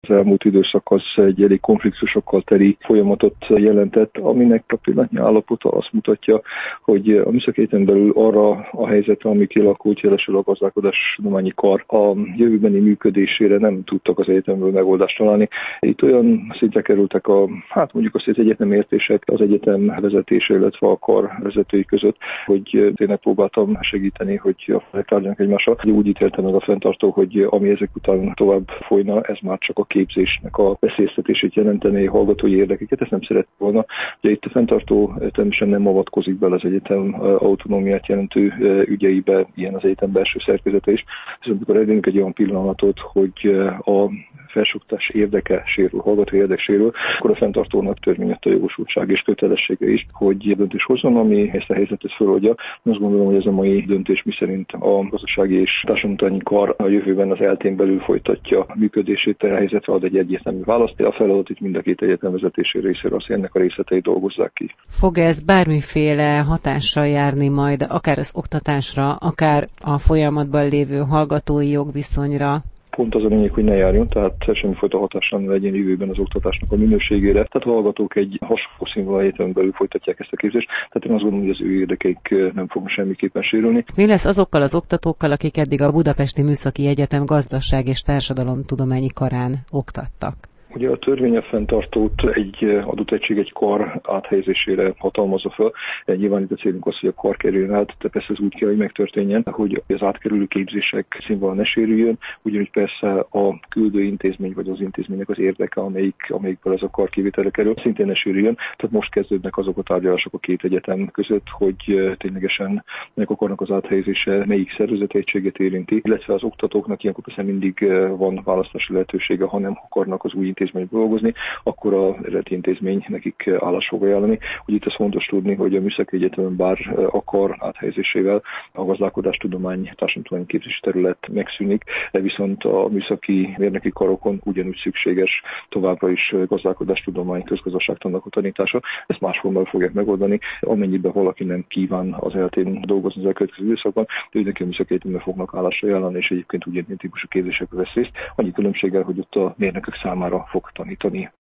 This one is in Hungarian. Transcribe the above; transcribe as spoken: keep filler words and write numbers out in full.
Az elmúlt időszak az egy elég konfliktusokkal teli folyamatot jelentett, aminek a pillanatnyi állapota azt mutatja, hogy a műszaki egyetemen belül arra a helyzetre, ami kialakult, jelesül a gazdálkodástudományi kar a jövőbeni működésére nem tudtak az egyetemről megoldást találni. Itt olyan szintre kerültek a, hát mondjuk azt, az egyetem értések az egyetem vezetése, illetve a kar vezetői között, hogy tényleg próbáltam segíteni, hogy a felek tárgyaljanak egymással. Úgy ítélte meg a fenntartó, hogy ami ezek után tovább folyna, ez már csak a képzésnek a veszélyeztetését jelenteni, hallgatói érdekeket, ezt nem szeret volna. Ugye itt a fenntartó természetesen nem avatkozik bele az egyetem autonómiát jelentő ügyeibe, ilyen az egyetem belső szerkezete is. Viszont amikor elérünk egy olyan pillanatot, hogy a felsőoktatás érdeke sérül, hallgatói érdek sérül, akkor a fenntartónak törvényett a jogosultság és kötelessége is, hogy döntés hozzon, ami ezt a helyzetet feloldja. Azt gondolom, hogy ez a mai döntés, miszerint a gazdasági és társadalmi kar a jövőben az eltén belül folytatja a működését, a helyzetre ad egy egyértelmű választ. A feladat itt mind a két egyetem vezetési részéről az, ennek a részleteit dolgozzák ki. Fog ez bármiféle hatással járni majd akár az oktatásra, akár a folyamatban lévő hallgatói jogviszonyra? Pont az a lényeg, hogy ne járjon, tehát semmifajta hatással ne legyen jövőben az oktatásnak a minőségére. Tehát a hallgatók egy hasonló színvonalú egyetemen belül folytatják ezt a képzést, tehát én azt gondolom, hogy az ő érdekeik nem fognak semmiképpen sérülni. Mi lesz azokkal az oktatókkal, akik eddig a Budapesti Műszaki Egyetem gazdaság és társadalomtudományi karán oktattak? Ugye a törvény a fenntartót egy adott egység, egy kar áthelyezésére hatalmazza fel. Nyilván itt a célunk az, hogy a kar kerüljön át, de persze ez úgy kell, hogy megtörténjen, hogy az átkerülő képzések színvonal ne sérüljön, ugyanúgy persze a küldő intézmény vagy az intézménynek az érdeke, amelyik, amelyikből ez a kar kivételre kerül, szintén ne sérüljön. Tehát most kezdődnek azok a tárgyalások a két egyetem között, hogy ténylegesen ennek a karnak az áthelyezése melyik szervezetegységet érinti, illetve az oktatóknak ilyenkor persze mindig van választási lehetősége, ha nem akarnak az új intézményben dolgozni, akkor az eredeti intézmény nekik állás fog ajánlani. Úgy itt az fontos tudni, hogy a Műszaki Egyetemen bár a kar áthelyezésével a gazdálkodástudomány, társadalomtudományi képzési terület megszűnik, de viszont a műszaki mérnöki karokon ugyanúgy szükséges továbbra is gazdálkodástudomány, közgazdaságtannak a tanítása. Ezt más formában fogják megoldani, amennyiben valaki nem kíván az eltén dolgozni az elkövetkező időszakban, de neki a Műszaki Egyetemben fognak állásra ajánlani, és egyébként ugyanilyen típusú képzésekre vesz részt. Annyi különbséggel, hogy ott a mérnökök számára fog tanítani.